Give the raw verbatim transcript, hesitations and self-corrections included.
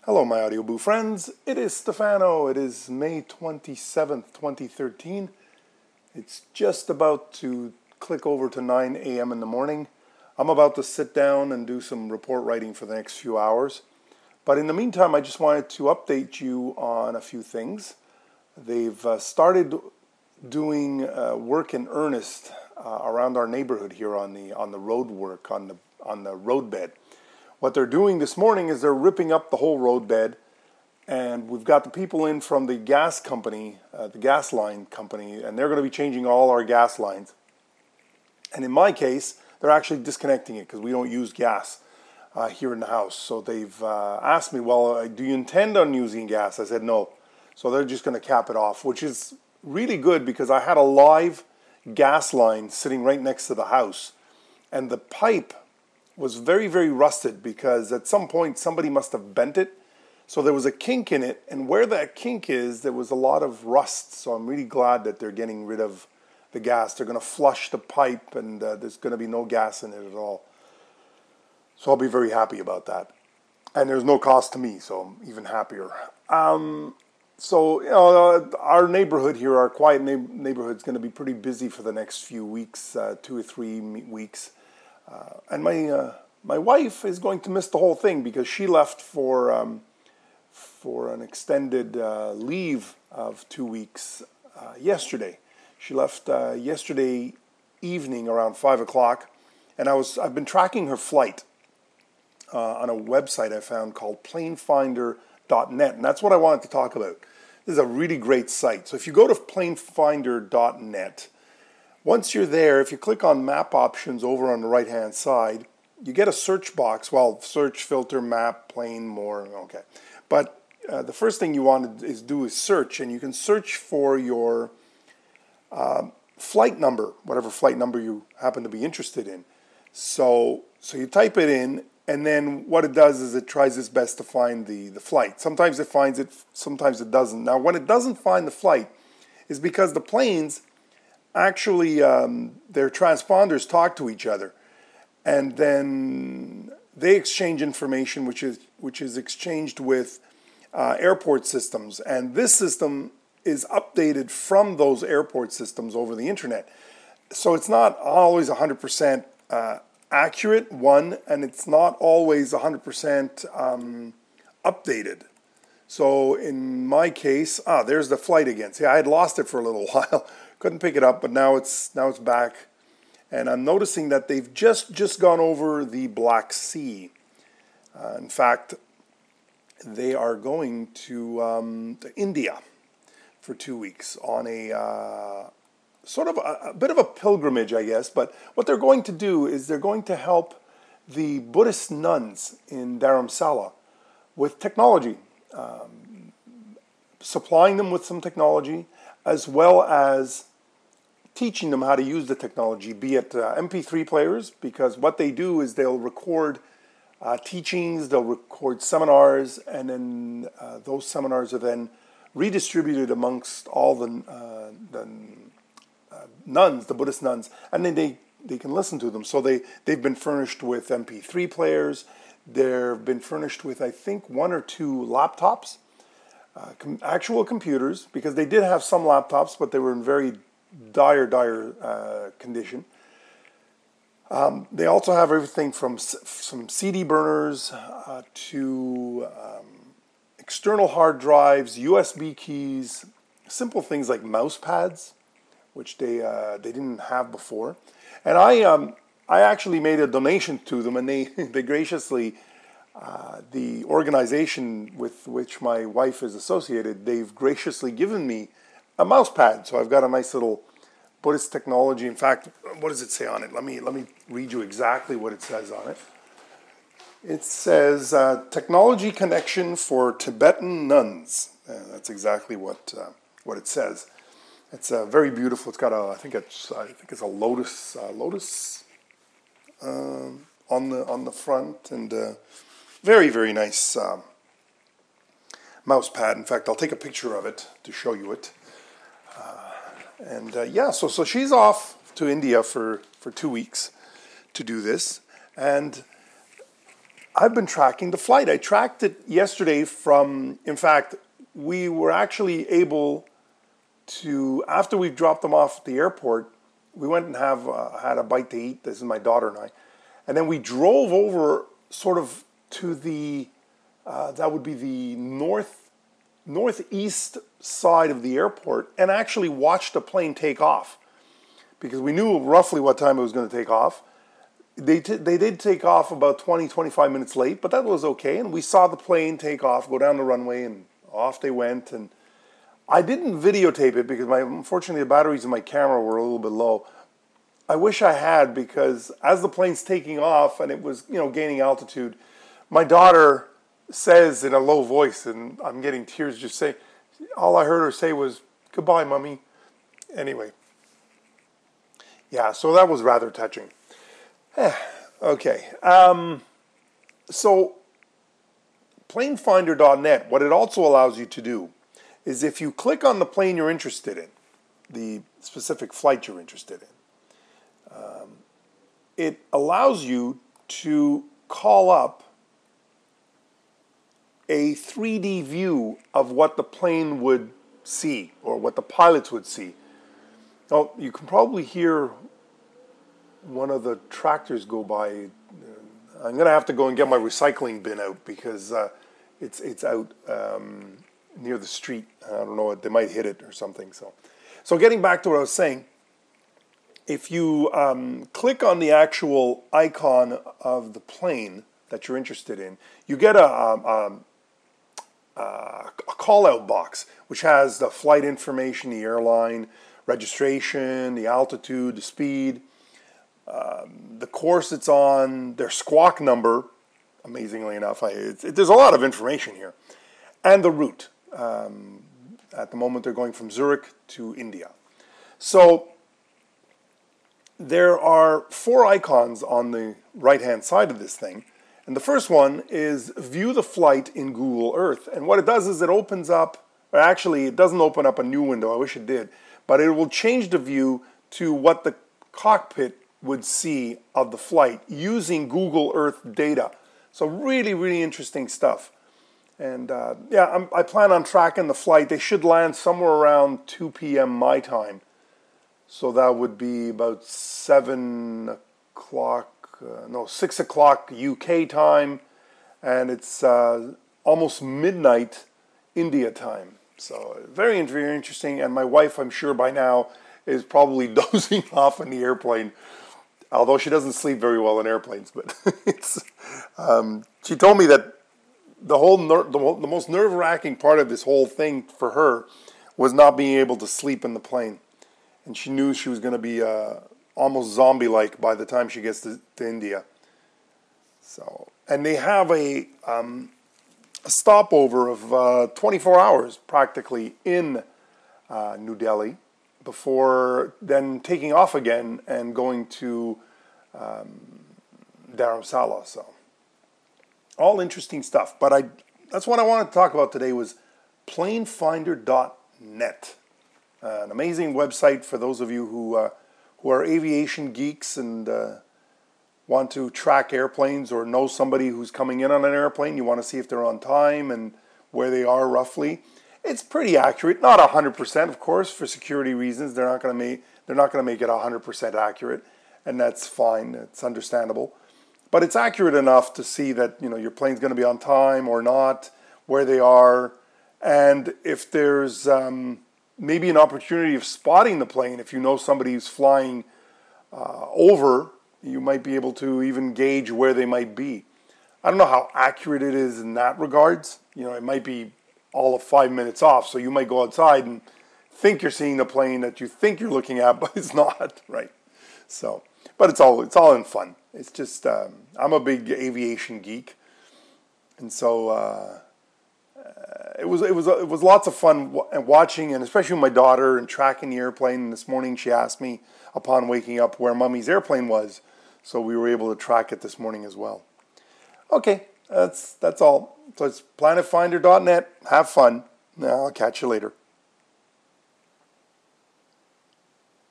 Hello, my Audioboo friends. It is Stefano. It is May twenty-seventh, twenty thirteen. It's just about to click over to nine a.m. in the morning. I'm about to sit down and do some report writing for the next few hours. But in the meantime, I just wanted to update you on a few things. They've uh, started doing uh, work in earnest uh, around our neighborhood here on the on the road work, on the on the roadbed. What they're doing this morning is they're ripping up the whole roadbed, and we've got the people in from the gas company, uh, the gas line company, and they're going to be changing all our gas lines. And in my case, they're actually disconnecting it because we don't use gas uh, here in the house. So they've uh, asked me, well, uh, do you intend on using gas? I said no. So they're just going to cap it off, which is really good because I had a live gas line sitting right next to the house, and the pipe was very, very rusted because at some point somebody must have bent it. So there was a kink in it, and where that kink is, there was a lot of rust. So I'm really glad that they're getting rid of the gas. They're going to flush the pipe, and uh, there's going to be no gas in it at all. So I'll be very happy about that. And there's no cost to me, so I'm even happier. Um, so, you know, uh, our neighborhood here, our quiet na- neighborhood is going to be pretty busy for the next few weeks, uh, two or three weeks. Uh, and my uh, my wife is going to miss the whole thing because she left for um, for an extended uh, leave of two weeks uh, yesterday. She left uh, yesterday evening around five o'clock, and I was I've been tracking her flight uh, on a website I found called plane finder dot net, and that's what I wanted to talk about. This is a really great site. So if you go to plane finder dot net. Once you're there, if you click on map options over on the right-hand side, you get a search box. Well, search, filter, map, plane, more, okay. But uh, the first thing you want to is do is search, and you can search for your uh, flight number, whatever flight number you happen to be interested in. So, so you type it in, and then what it does is it tries its best to find the, the flight. Sometimes it finds it, sometimes it doesn't. Now, when it doesn't find the flight, is because the planes Actually, um, their transponders talk to each other, and then they exchange information, which is which is exchanged with uh, airport systems, and this system is updated from those airport systems over the internet. So it's not always one hundred percent uh, accurate, one, and it's not always one hundred percent um, updated. So in my case, ah, there's the flight again. See, I had lost it for a little while. Couldn't pick it up, but now it's now it's back. And I'm noticing that they've just, just gone over the Black Sea. Uh, in fact, they are going to, um, to India for two weeks on a uh, sort of a, a bit of a pilgrimage, I guess. But what they're going to do is they're going to help the Buddhist nuns in Dharamsala with technology. Um, supplying them with some technology, as well as teaching them how to use the technology, be it uh, M P three players, because what they do is they'll record uh, teachings, they'll record seminars, and then uh, those seminars are then redistributed amongst all the, uh, the uh, nuns, the Buddhist nuns, and then they, they can listen to them. So they, they've been furnished with M P three players. They've been furnished with, I think, one or two laptops, uh, com- actual computers, because they did have some laptops, but they were in very dire, dire uh, condition. Um, they also have everything from s- some C D burners uh, to um, external hard drives, U S B keys, simple things like mouse pads, which they uh, they didn't have before. And I um, I actually made a donation to them, and they they graciously, uh, the organization with which my wife is associated, they've graciously given me a mouse pad. So I've got a nice little Buddhist technology. In fact, what does it say on it? Let me let me read you exactly what it says on it. It says uh, technology connection for Tibetan nuns. Uh, that's exactly what uh, what it says. It's uh, very beautiful. It's got a I think it's I think it's a lotus uh, lotus um, on the on the front, and uh, very very nice um, mouse pad. In fact, I'll take a picture of it to show you it. Uh, and uh, yeah, so so she's off to India for, for two weeks to do this, and I've been tracking the flight. I tracked it yesterday from, in fact, we were actually able to, after we dropped them off at the airport, we went and have uh, had a bite to eat. This is my daughter and I. And then we drove over sort of to the, uh, that would be the north, northeast side of the airport, and actually watched a plane take off because we knew roughly what time it was going to take off. They, t- they did take off about twenty, twenty-five minutes late, but that was okay. And we saw the plane take off, go down the runway, and off they went. And I didn't videotape it because my, unfortunately the batteries in my camera were a little bit low. I wish I had, because as the plane's taking off and it was, you know, gaining altitude, my daughter says in a low voice, and I'm getting tears just saying, all I heard her say was, "Goodbye, Mommy." Anyway. Yeah, so that was rather touching. Okay, um, so plane finder dot net, what it also allows you to do is if you click on the plane you're interested in, the specific flight you're interested in, um, it allows you to call up a three D view of what the plane would see or what the pilots would see. Now, you can probably hear one of the tractors go by. I'm going to have to go and get my recycling bin out because uh, it's it's out um, near the street. I don't know, they might hit it or something. So, so getting back to what I was saying, if you um, click on the actual icon of the plane that you're interested in, you get a, a, a, a call-out box which has the flight information, the airline, registration, the altitude, the speed, Um, the course it's on, their squawk number, amazingly enough. I, it's, it, there's a lot of information here. And the route. Um, at the moment, they're going from Zurich to India. So there are four icons on the right-hand side of this thing. And the first one is View the Flight in Google Earth. And what it does is it opens up, or actually it doesn't open up a new window, I wish it did, but it will change the view to what the cockpit would see of the flight using Google Earth data. So really, really interesting stuff. And uh, yeah, I'm, I plan on tracking the flight. They should land somewhere around two p.m. my time. So that would be about seven o'clock, uh, no, six o'clock U K time. And it's uh, almost midnight India time. So very, very interesting. And my wife, I'm sure by now, is probably dozing off in the airplane. Although she doesn't sleep very well in airplanes, but it's. Um, she told me that the whole ner- the, the most nerve-wracking part of this whole thing for her was not being able to sleep in the plane, and she knew she was going to be uh, almost zombie-like by the time she gets to, to India. So, and they have a, um, a stopover of uh, twenty-four hours practically in uh, New Delhi, before then taking off again and going to um, Dharamsala. So, all interesting stuff. But I that's what I wanted to talk about today was plane finder dot net, uh, an amazing website for those of you who uh, who are aviation geeks and uh, want to track airplanes or know somebody who's coming in on an airplane. You want to see if they're on time and where they are roughly. It's pretty accurate, not one hundred percent, of course, for security reasons. They're not going to make they're not going to make it one hundred percent accurate, and that's fine. It's understandable. But it's accurate enough to see that, you know, your plane's going to be on time or not, where they are, and if there's um, maybe an opportunity of spotting the plane, if you know somebody who's flying uh, over, you might be able to even gauge where they might be. I don't know how accurate it is in that regards. You know, it might be all of five minutes off. So you might go outside and think you're seeing the plane that you think you're looking at, but it's not, right? So, but it's all it's all in fun. It's just um, I'm a big aviation geek, and so uh, uh, it was it was it was lots of fun w- watching, and especially with my daughter and tracking the airplane. And this morning she asked me upon waking up where Mummy's airplane was, so we were able to track it this morning as well. Okay, that's that's all. So it's planet finder dot net. Have fun. I'll catch you later.